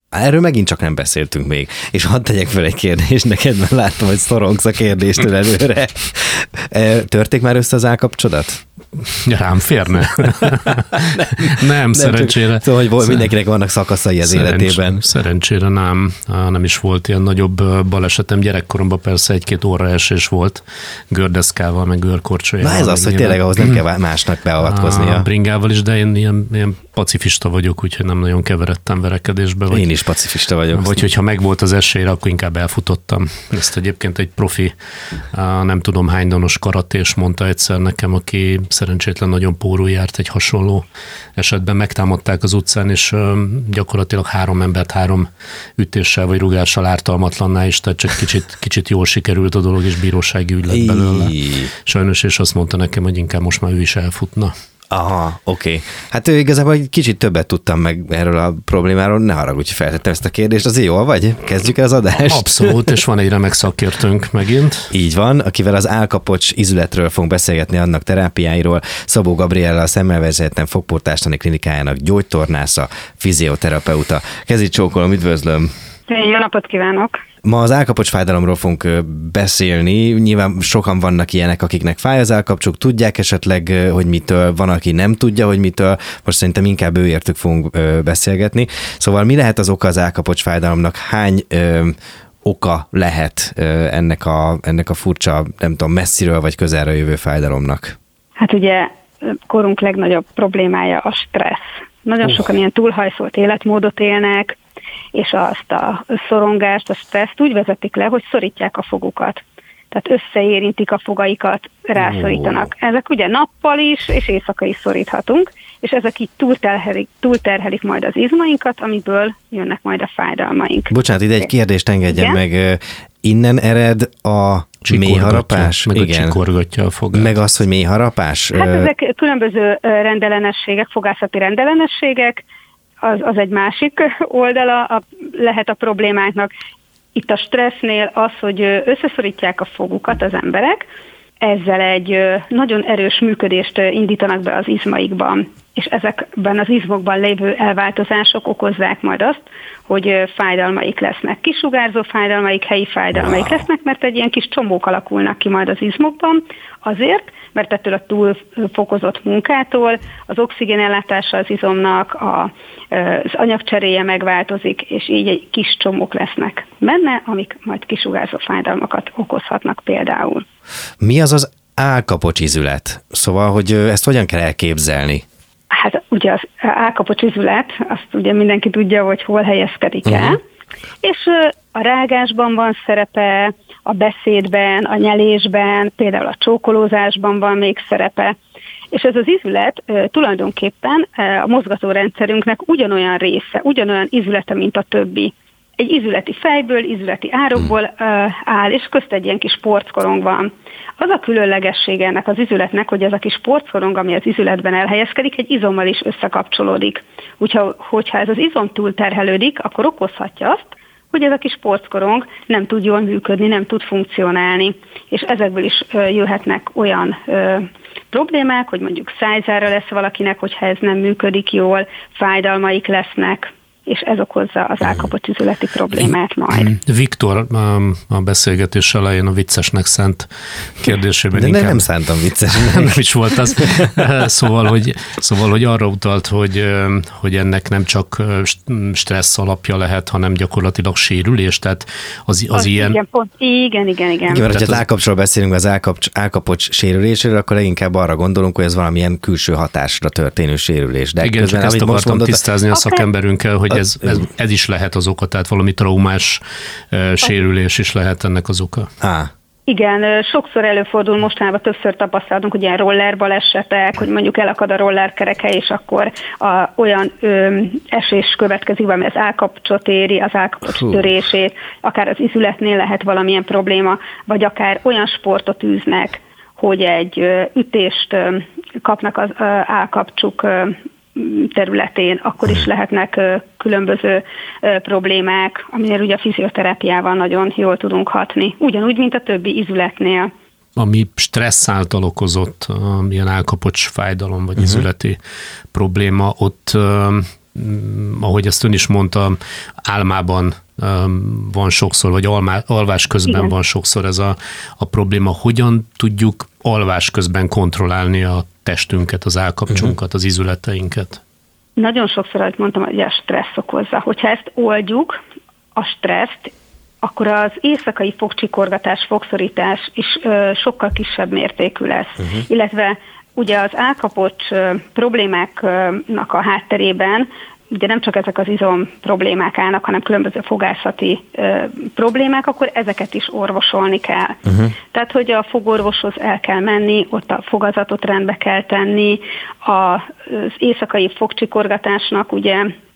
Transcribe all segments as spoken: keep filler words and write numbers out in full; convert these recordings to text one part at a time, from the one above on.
Erről megint csak nem beszéltünk még. És hadd tegyek fel egy kérdést neked, mert láttam, hogy szorongsz a kérdéstől előre. Törték már össze az állkapcsodat? Rám férne. nem, nem, szerencsére. Csak, szóval, hogy mindenkinek vannak szakaszai az Szerencs, életében. Szerencsére nem. Nem is volt ilyen nagyobb balesetem. Gyerekkoromban persze egy-két óraesés volt gördeszkával, meg görkorcsolyával. Na ez az, hogy tényleg ahhoz nem kell másnak beavatkoznia. A bringával is, de én ilyen, ilyen pacifista vagyok, úgyhogy nem nagyon keveredtem verekedésbe. Vagy, én is pacifista vagyok. Vagy hogyha megvolt az esélyre, akkor inkább elfutottam. Ezt egyébként egy profi, nem tudom hány danos karatés mondta egyszer nekem, aki szerencsétlen nagyon pórul járt egy hasonló esetben. Megtámadták az utcán, és gyakorlatilag három embert három ütéssel vagy rugással ártalmatlanná is, tehát csak kicsit, kicsit jól sikerült a dolog, és bírósági ügy lett belőle. Sajnos, és azt mondta nekem, hogy inkább most már ő is elfutna. Aha, oké. Okay. Hát ő igazából egy kicsit többet tudtam meg erről a problémáról, ne haragudj, feltettem ezt a kérdést, azért jól vagy? Kezdjük el az adást? Abszolút, és van egy remek szakértőnk megint. Így van, akivel az állkapocs izületről fogunk beszélgetni, annak terápiáiról. Szabó Gabriella, a Szemmelweis fogportástani klinikájának gyógytornásza, fizioterapeuta. Kezi csókolom, üdvözlöm! Jó napot kívánok! Ma az állkapocs fájdalomról fogunk beszélni. Nyilván sokan vannak ilyenek, akiknek fáj az állkapcsuk, tudják esetleg, hogy mitől, van, aki nem tudja, hogy mitől. Most szerintem inkább őértük fogunk beszélgetni. Szóval mi lehet az oka az állkapocs fájdalomnak? Hány ö, oka lehet ö, ennek, a, ennek a furcsa, nem tudom, messziről vagy közelről jövő fájdalomnak? Hát ugye korunk legnagyobb problémája a stressz. Nagyon uh. sokan ilyen túlhajszolt életmódot élnek, és azt a szorongást, a stresszt úgy vezetik le, hogy szorítják a fogukat. Tehát összeérintik a fogaikat, rászorítanak. Ezek ugye nappal is, és éjszaka is szoríthatunk, és ezek így túlterhelik, túlterhelik majd az izmainkat, amiből jönnek majd a fájdalmaink. Bocsánat, ide egy kérdést engedjen meg. Innen ered a mélyharapás? Meg igen. a csikorgatja a fogát. Meg az, hogy mélyharapás? Hát ezek különböző rendellenességek, fogászati rendellenességek, az, az egy másik oldala a, lehet a problémáknak. Itt a stressznél az, hogy összeszorítják a fogukat az emberek, ezzel egy nagyon erős működést indítanak be az izmaikban, és ezekben az izmokban lévő elváltozások okozzák majd azt, hogy fájdalmaik lesznek. Kisugárzó fájdalmaik, helyi fájdalmaik lesznek, mert egy ilyen kis csombók alakulnak ki majd az izmokban, azért, mert ettől a túlfokozott munkától az oxigénellátása az izomnak, a, az anyagcseréje megváltozik, és így egy kis csomók lesznek benne, amik majd kisugárzó fájdalmakat okozhatnak például. Mi az az állkapocs izület? Szóval, hogy ezt hogyan kell elképzelni? Hát ugye az állkapocs izület, azt ugye mindenki tudja, hogy hol helyezkedik el, uh-huh. és a rágásban van szerepe, a beszédben, a nyelésben, például a csókolózásban van még szerepe, és ez az izület tulajdonképpen a mozgatórendszerünknek ugyanolyan része, ugyanolyan izülete, mint a többi. Egy izületi fejből, izületi árokból áll, és közt egy ilyen kis porckorong van. Az a különlegessége ennek az izületnek, hogy ez a kis porckorong, ami az izületben elhelyezkedik, egy izommal is összekapcsolódik. Úgyhogy, hogyha ez az izom túlterhelődik, akkor okozhatja azt, hogy ez a kis porckorong nem tud jól működni, nem tud funkcionálni. És ezekből is jöhetnek olyan ö, problémák, hogy mondjuk szájzára lesz valakinek, hogyha ez nem működik jól, fájdalmaik lesznek, és ez okozza az állkapocs izületi problémát majd. Viktor a beszélgetés elején a viccesnek szánt kérdésében de inkább... nem szántam vicces. Nem is volt az. Szóval, hogy, szóval, hogy arra utalt, hogy, hogy ennek nem csak stressz alapja lehet, hanem gyakorlatilag sérülés, tehát az, az, az ilyen... Igen, pont, igen, igen, igen. Igen, mert ha az állkapcsról beszélünk, az állkapocs, állkapocs sérüléséről, akkor leginkább arra gondolunk, hogy ez valamilyen külső hatásra történő sérülés. De igen, közben, csak ezt akartam mondod, tisztázni a szakemberünkkel, hogy ez, ez, ez is lehet az oka, tehát valami traumás uh, sérülés is lehet ennek az oka. Ah. Igen, sokszor előfordul, mostanában többször tapasztaltunk, hogy ilyen roller balesetek, hogy mondjuk elakad a roller kereke, és akkor a, olyan ö, esés következik, ami az állkapcsot éri, az állkapocs törését, akár az izületnél lehet valamilyen probléma, vagy akár olyan sportot űznek, hogy egy ö, ütést ö, kapnak az ö, állkapcsuk ö, területén, akkor is lehetnek különböző problémák, aminél ugye a fizioterápiával nagyon jól tudunk hatni. Ugyanúgy, mint a többi izületnél. Ami stressz által okozott, ilyen állkapocs fájdalom vagy uh-huh. izületi probléma, ott ahogy ezt ön is mondta, álmában van sokszor, vagy almá, alvás közben Igen. van sokszor ez a, a probléma. Hogyan tudjuk alvás közben kontrollálni a testünket, az állkapcsunkat, az izületeinket? Nagyon sokszor, ahogy mondtam, hogy a stressz okozza. Hogyha ezt oldjuk, a stresszt, akkor az éjszakai fogcsikorgatás, fogszorítás is ö, sokkal kisebb mértékű lesz. Uh-huh. Illetve ugye az állkapocs ö, problémáknak a hátterében ugye nem csak ezek az izom problémák állnak, hanem különböző fogászati ö, problémák, akkor ezeket is orvosolni kell. Uh-huh. Tehát, hogy a fogorvoshoz el kell menni, ott a fogazatot rendbe kell tenni, a, az éjszakai fogcsikorgatásnak ugye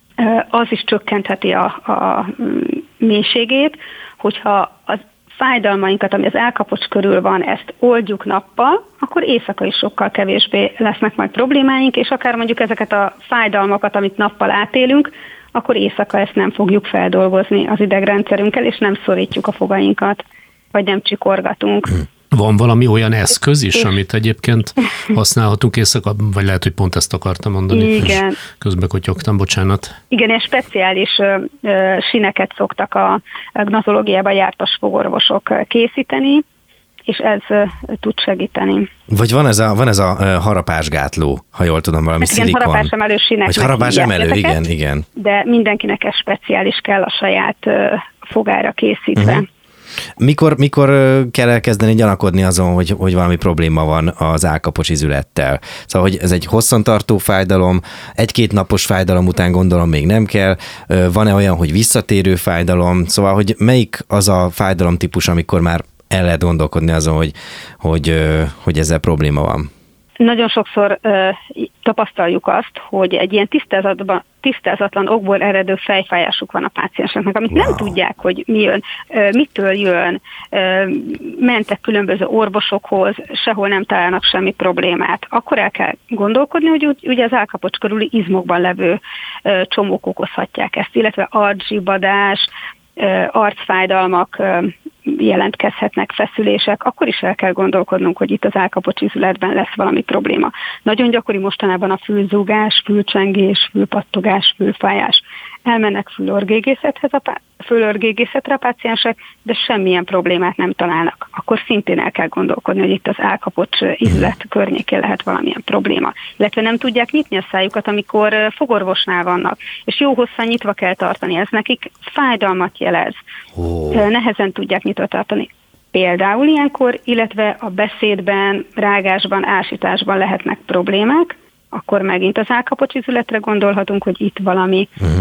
az is csökkentheti a, a mélységét, hogyha az fájdalmainkat, ami az állkapocs körül van, ezt oldjuk nappal, akkor éjszaka is sokkal kevésbé lesznek majd problémáink, és akár mondjuk ezeket a fájdalmakat, amit nappal átélünk, akkor éjszaka ezt nem fogjuk feldolgozni az idegrendszerünkkel, és nem szorítjuk a fogainkat, vagy nem csikorgatunk. Van valami olyan eszköz is, amit egyébként használhatunk éjszaka, vagy lehet, hogy pont ezt akartam mondani. Igen. Közben kotyogtam, bocsánat. Igen, és speciális ö, ö, sineket szoktak a gnatológiában jártas fogorvosok készíteni, és ez ö, tud segíteni. Vagy van ez a, van ez a harapásgátló, ha jól tudom, valami hát szilikon. Igen, harapásemelő sinek. Vagy harapásemelő, igen, igen. De mindenkinek ez speciális kell a saját ö, fogára készítve. Uh-huh. Mikor, mikor kell elkezdeni gyanakodni azon, hogy, hogy valami probléma van az állkapocs izülettel? Szóval, hogy ez egy hosszantartó fájdalom, egy-két napos fájdalom után gondolom még nem kell, van-e olyan, hogy visszatérő fájdalom? Szóval, hogy melyik az a fájdalomtípus, amikor már el lehet gondolkodni azon, hogy, hogy, hogy ezzel probléma van? Nagyon sokszor uh, tapasztaljuk azt, hogy egy ilyen tisztázatban, tisztázatlan okból eredő fejfájásuk van a pácienseknek, amit wow. nem tudják, hogy mi jön, uh, mitől jön, uh, mentek különböző orvosokhoz, sehol nem találnak semmi problémát. Akkor el kell gondolkodni, hogy úgy, ugye az állkapocs körüli izmokban levő uh, csomók okozhatják ezt, illetve arczsibadás, uh, arcfájdalmak, uh, jelentkezhetnek, feszülések, akkor is el kell gondolkodnunk, hogy itt az állkapocs izületben lesz valami probléma. Nagyon gyakori mostanában a fülzúgás, fülcsengés, fülpattogás, fülfájás. Elmennek fülorgégészethez a pá- fülorgégészetre a páciensek, de semmilyen problémát nem találnak. Akkor szintén el kell gondolkodni, hogy itt az állkapocs izület környékén lehet valamilyen probléma. Illetve nem tudják nyitni a szájukat, amikor fogorvosnál vannak, és jó hosszan nyitva kell tartani. Ez nekik fájdalmat jelez. Oh. Nehezen tudják nyitva tartani. Például ilyenkor, illetve a beszédben, rágásban, ásításban lehetnek problémák, akkor megint az állkapocs izületre gondolhatunk, hogy itt valami uh-huh.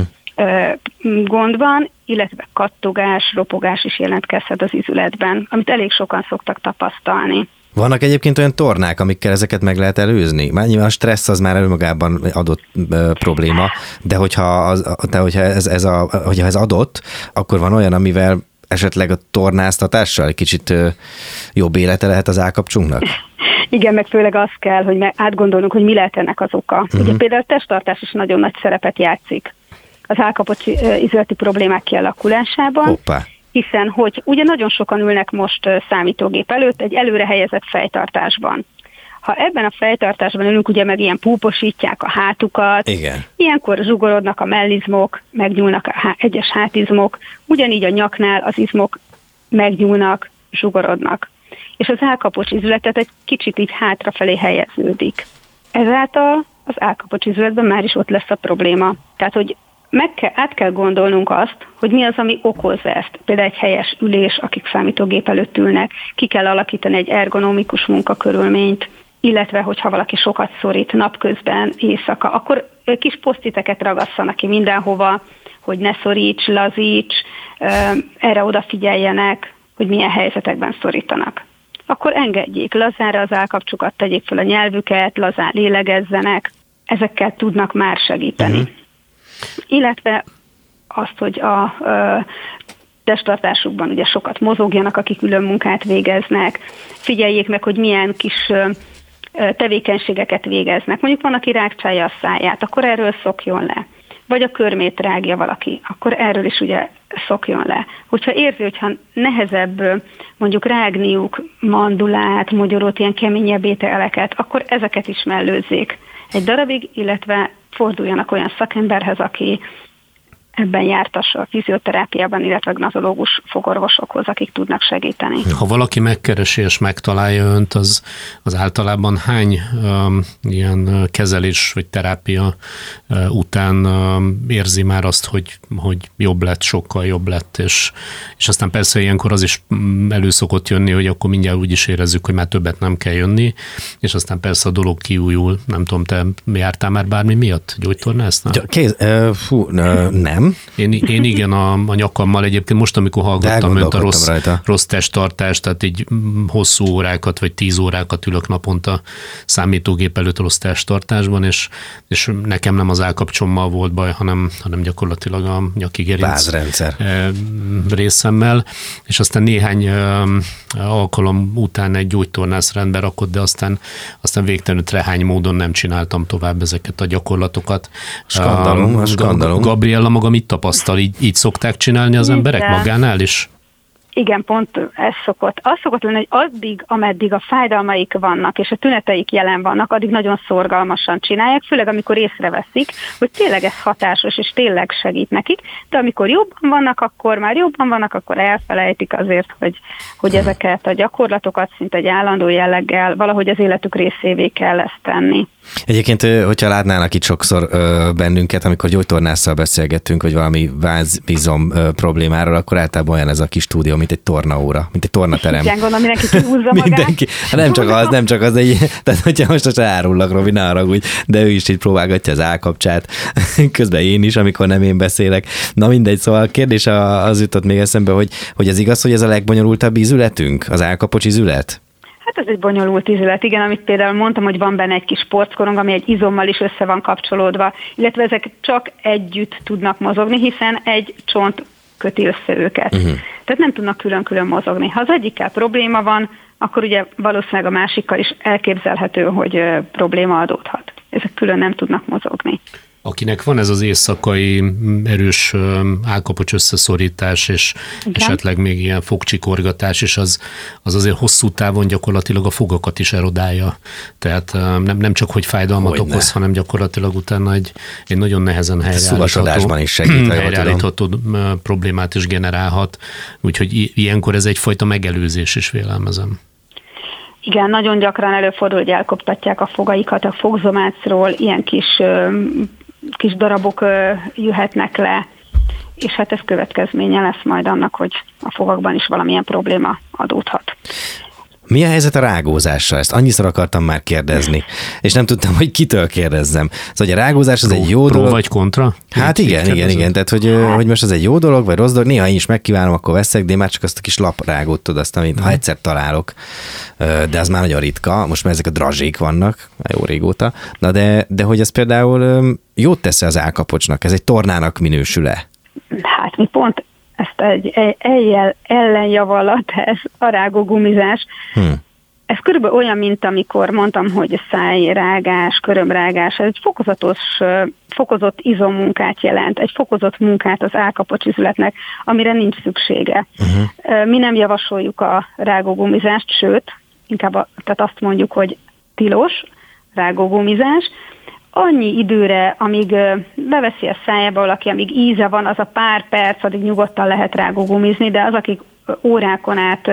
gond van, illetve kattogás, ropogás is jelentkezhet az izületben, amit elég sokan szoktak tapasztalni. Vannak egyébként olyan tornák, amikkel ezeket meg lehet előzni? Már nyilván a stressz az már önmagában adott ö, probléma, de hogyha, az, de hogyha, ez, ez a, hogyha ez adott, akkor van olyan, amivel esetleg a tornáztatással egy kicsit ö, jobb élete lehet az állkapcsunknak? Igen, meg főleg az kell, hogy átgondolnunk, hogy mi lehet ennek az oka. Uh-huh. Ugye például a testtartás is nagyon nagy szerepet játszik az állkapocs izületi problémák kialakulásában, Hoppá. hiszen hogy ugye nagyon sokan ülnek most számítógép előtt egy előre helyezett fejtartásban. Ha ebben a fejtartásban ülünk, ugye meg ilyen púposítják a hátukat, Igen. ilyenkor zsugorodnak a mellizmok, megnyúlnak a há- egyes hátizmok, ugyanígy a nyaknál az izmok megnyúlnak, zsugorodnak. És az állkapocs izületet egy kicsit így hátrafelé helyeződik. Ezáltal az állkapocs izületben már is ott lesz a probléma. Tehát, hogy meg kell, át kell gondolnunk azt, hogy mi az, ami okozza ezt. Például egy helyes ülés, akik számítógép előtt ülnek, ki kell alakítani egy ergonomikus munkakörülményt, illetve, hogyha valaki sokat szorít napközben, éjszaka, akkor kis posztiteket ragasszanak ki mindenhova, hogy ne szoríts, lazíts, erre odafigyeljenek, hogy milyen helyzetekben szorítanak. Akkor engedjék lazára az állkapcsukat, tegyék fel a nyelvüket, lazán lélegezzenek, ezekkel tudnak már segíteni. Uh-huh. Illetve azt, hogy a, a testtartásukban ugye sokat mozogjanak, akik ülő munkát végeznek, figyeljék meg, hogy milyen kis tevékenységeket végeznek. Mondjuk van, aki rágcsálja a száját, akkor erről szokjon le. Vagy a körmét rágja valaki, akkor erről is ugye szokjon le. Hogyha érzi, hogyha nehezebb mondjuk rágniuk mandulát, mogyorót, ilyen keményebb ételeket, akkor ezeket is mellőzzék egy darabig, illetve forduljanak olyan szakemberhez, aki ebben jártassa a fizioterápiában, illetve gnatológus fogorvosokhoz, akik tudnak segíteni. Ha valaki megkeresi és megtalálja önt, az, az általában hány um, ilyen kezelés vagy terápia uh, után um, érzi már azt, hogy, hogy jobb lett, sokkal jobb lett, és, és aztán persze ilyenkor az is elő szokott jönni, hogy akkor mindjárt úgy is érezzük, hogy már többet nem kell jönni, és aztán persze a dolog kiújul. Nem tudom, te jártál már bármi miatt gyógytornásznál? Kéz, uh, fú, uh, nem. Én, én igen a, a nyakammal egyébként most, amikor hallgattam önt a rossz, rossz testtartást, tehát így hosszú órákat, vagy tíz órákat ülök naponta számítógép előtt rossz testtartásban, és, és nekem nem az állkapcsommal volt baj, hanem, hanem gyakorlatilag a nyaki gerinc részemmel, és aztán néhány alkalom után egy gyógytornász rendbe rakott, de aztán, aztán végtelenül trehány módon nem csináltam tovább ezeket a gyakorlatokat. Skandalom, a skandalom. Gabriella maga mit tapasztal? Így, így szokták csinálni az emberek Igen. magánál is? Igen, pont ez szokott. Az szokott lenni, hogy addig, ameddig a fájdalmaik vannak, és a tüneteik jelen vannak, addig nagyon szorgalmasan csinálják, főleg amikor észreveszik, hogy tényleg ez hatásos, és tényleg segít nekik, de amikor jobban vannak, akkor már jobban vannak, akkor elfelejtik azért, hogy, hogy ezeket a gyakorlatokat szinte egy állandó jelleggel valahogy az életük részévé kell ezt tenni. Egyébként, hogyha látnának itt sokszor bennünket, amikor gyógytornásszal beszélgettünk, hogy valami vázbizom problémáról, akkor általában olyan ez a kis stúdió, mint egy tornaóra, mint egy tornaterem. Igen, gondolom, mindenki kihúzza magát. Mindenki. Nem csak az, nem csak az, egy, tehát hogyha most most árullak, Robi, ne haragudj, de ő is így próbálgatja az állkapcsát. Közben én is, amikor nem én beszélek. Na mindegy, szóval a kérdés az jutott még eszembe, hogy, hogy ez igaz, hogy ez a legbonyolultabb ízületünk, az állkapocs ízület? Hát ez egy bonyolult ízület, igen, amit például mondtam, hogy van benne egy kis sportkorong, ami egy izommal is össze van kapcsolódva, illetve ezek csak együtt tudnak mozogni, hiszen egy csont köti össze őket. Uh-huh. Tehát nem tudnak külön-külön mozogni. Ha az egyikkel probléma van, akkor ugye valószínűleg a másikkal is elképzelhető, hogy probléma adódhat. Ezek külön nem tudnak mozogni. Akinek van ez az éjszakai erős állkapocs összeszorítás, és igen. esetleg még ilyen fogcsikorgatás, és az, az azért hosszú távon gyakorlatilag a fogakat is erodálja. Tehát nem, nem csak, hogy fájdalmat Hogyne. okoz, hanem gyakorlatilag utána egy, egy nagyon nehezen helyreállítható, is segít, helyreállítható problémát is generálhat. Úgyhogy ilyenkor ez egyfajta megelőzés is, vélelmezem. Igen, nagyon gyakran előfordul, hogy elkoptatják a fogaikat a fogzomácról, ilyen kis kis darabok jöhetnek le, és hát ez következménye lesz majd annak, hogy a fogakban is valamilyen probléma adódhat. Mi a helyzet a rágózással? Ezt annyiszor akartam már kérdezni, és nem tudtam, hogy kitől kérdezzem. Szóval a rágózás az pro, egy jó pro dolog. vagy kontra? Hát igen, igen, igen, igen. Tehát, hogy, hát. hogy most az egy jó dolog, vagy rossz dolog. Néha én is megkívánom, akkor veszek, de én már csak azt a kis laprágót tudod, azt, amit ha egyszer találok. De az már nagyon ritka. Most már ezek a drazsék vannak, jó régóta. Na de, de hogy ez például jót tesz az állkapocsnak? Ez egy tornának minősül-e? Hát mi pont ezt egy eljel ellenjavallat, ez a rágógumizás. Hmm. Ez körülbelül olyan, mint amikor mondtam, hogy szájrágás, körömrágás, ez egy fokozatos, fokozott izommunkát jelent, egy fokozott munkát az állkapocsizületnek, amire nincs szüksége. Uh-huh. Mi nem javasoljuk a rágógumizást, sőt, inkább a, tehát azt mondjuk, hogy tilos rágógumizás, annyi időre, amíg beveszi a szájába valaki, amíg íze van, az a pár perc, addig nyugodtan lehet rágógumizni, de az, akik órákon át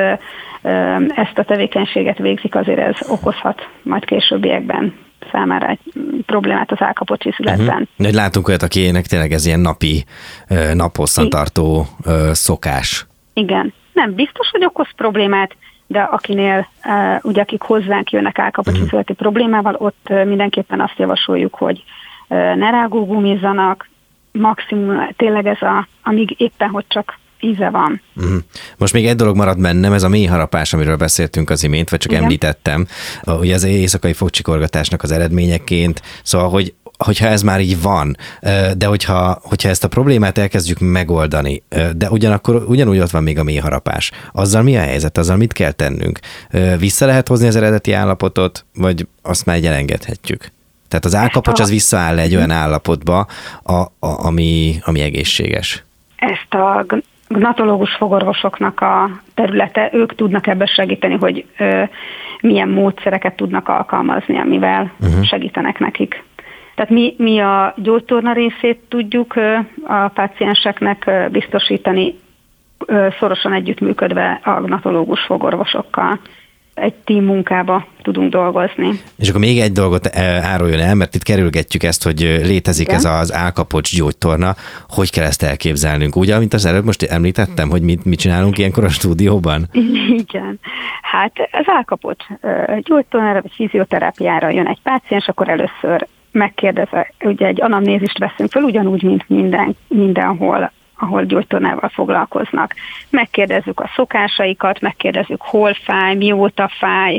ezt a tevékenységet végzik, azért ez okozhat majd későbbiekben számára egy problémát az állkapocsizületben. Uh-huh. Látunk olyat, akinek tényleg ez ilyen napi, naphosszantartó szokás. Igen. Nem biztos, hogy okoz problémát, de akinél, uh, ugye akik hozzánk jönnek állkapocsizületi uh-huh. problémával, ott uh, mindenképpen azt javasoljuk, hogy uh, ne rágógumizzanak, maximum tényleg ez a, amíg éppen, hogy csak íze van. Uh-huh. Most még egy dolog maradt bennem, ez a mély harapás, amiről beszéltünk az imént, vagy csak Igen. említettem, ugye az éjszakai fogcsikorgatásnak az eredményeként, szóval, hogy hogyha ez már így van, de hogyha, hogyha ezt a problémát elkezdjük megoldani, de ugyanakkor ugyanúgy ott van még a mély harapás. Azzal mi a helyzet? Azzal mit kell tennünk? Vissza lehet hozni az eredeti állapotot, vagy azt már elengedhetjük? Tehát az állkapocs az visszaáll egy olyan állapotba, a, a, ami, ami egészséges. Ezt a gnatológus fogorvosoknak a területe, ők tudnak ebben segíteni, hogy ö, milyen módszereket tudnak alkalmazni, amivel uh-huh. segítenek nekik Tehát mi, mi a gyógytorna részét tudjuk a pácienseknek biztosítani, szorosan együttműködve a gnatológus fogorvosokkal. Egy tím munkába tudunk dolgozni. És akkor még egy dolgot áruljon el, mert itt kerülgetjük ezt, hogy létezik Igen? ez az állkapocs gyógytorna. Hogy kell ezt elképzelnünk? Ugye, mint az előbb most említettem, hogy mit, mit csinálunk ilyenkor a stúdióban? Igen. Hát az állkapocs gyógytornára vagy fizioterápiára jön egy páciens, akkor először megkérdezve, ugye egy anamnézist veszünk fel, ugyanúgy, mint minden, mindenhol, ahol gyógytornával foglalkoznak. Megkérdezzük a szokásaikat, megkérdezzük, hol fáj, mióta fáj,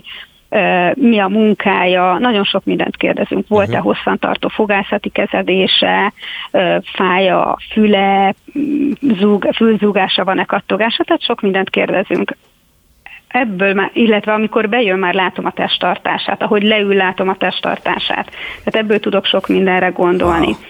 mi a munkája, nagyon sok mindent kérdezünk. Volt-e uh-huh. hosszantartó fogászati kezelése, fáj a füle, zúg, fülzúgása van-e, kattogása, tehát sok mindent kérdezünk. Ebből már, illetve amikor bejön, már látom a testtartását, ahogy leül, látom a testtartását. Tehát ebből tudok sok mindenre gondolni. Wow.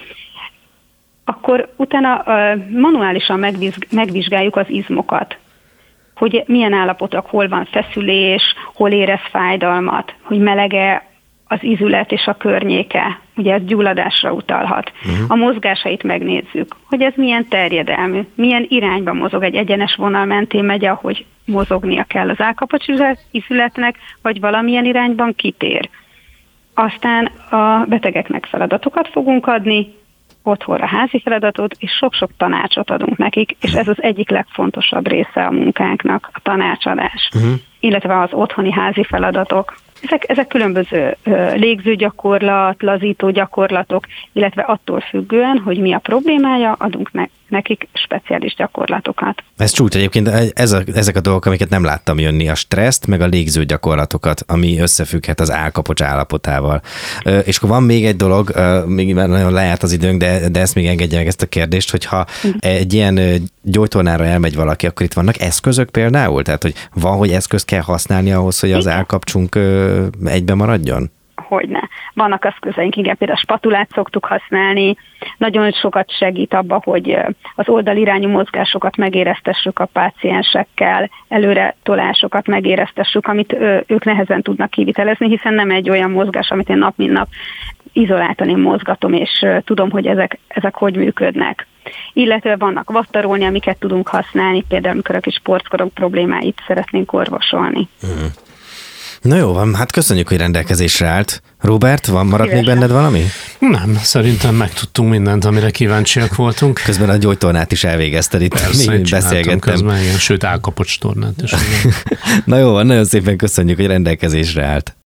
Akkor utána uh, manuálisan megvizsg- megvizsgáljuk az izmokat, hogy milyen állapotok, hol van feszülés, hol érez fájdalmat, hogy melege az izület és a környéke, ugye ez gyulladásra utalhat. Uh-huh. A mozgásait megnézzük, hogy ez milyen terjedelmű, milyen irányba mozog, egy egyenes vonal mentén megy, ahogy mozognia kell az állkapocs izületnek, vagy valamilyen irányban kitér. Aztán a betegeknek feladatokat fogunk adni, otthonra házi feladatot, és sok-sok tanácsot adunk nekik, és ez az egyik legfontosabb része a munkánknak, a tanácsadás, uh-huh. illetve az otthoni házi feladatok. Ezek, ezek különböző légzőgyakorlat, lazító gyakorlatok, illetve attól függően, hogy mi a problémája, adunk ne, nekik speciális gyakorlatokat. Ez csúcs egyébként, ez a, ezek a dolgok, amiket nem láttam jönni, a stresszt, meg a légzőgyakorlatokat, ami összefügghet az állkapocs állapotával. És akkor van még egy dolog, még már nagyon lejárt az időnk, de, de ezt még engedje meg ezt a kérdést, hogyha egy ilyen gyógytornára elmegy valaki, akkor itt vannak eszközök például? Tehát, hogy van, hogy eszközt kell használni ahhoz, hogy az állkapcsunk egybe maradjon? Hogyne. Vannak eszközeink, igen, például a spatulát szoktuk használni, nagyon sokat segít abba, hogy az oldalirányú mozgásokat megéreztessük a páciensekkel, előre tolásokat megéreztessük, amit ők nehezen tudnak kivitelezni, hiszen nem egy olyan mozgás, amit én nap mint nap izoláltan én mozgatom, és tudom, hogy ezek, ezek hogy működnek. Illetve vannak vattarolni, amiket tudunk használni, például amikor a kis sportkorok problémáit szeretnénk orvosolni. Hmm. Na jó van, hát köszönjük, hogy rendelkezésre állt. Robert, van maradt még benned valami? Nem, szerintem megtudtunk mindent, amire kíváncsiak voltunk. Közben a gyógytornát is elvégezted itt. Persze, még beszélgettem. Közben, igen, sőt, állkapocs tornát is. Na jó van, nagyon szépen köszönjük, hogy rendelkezésre állt.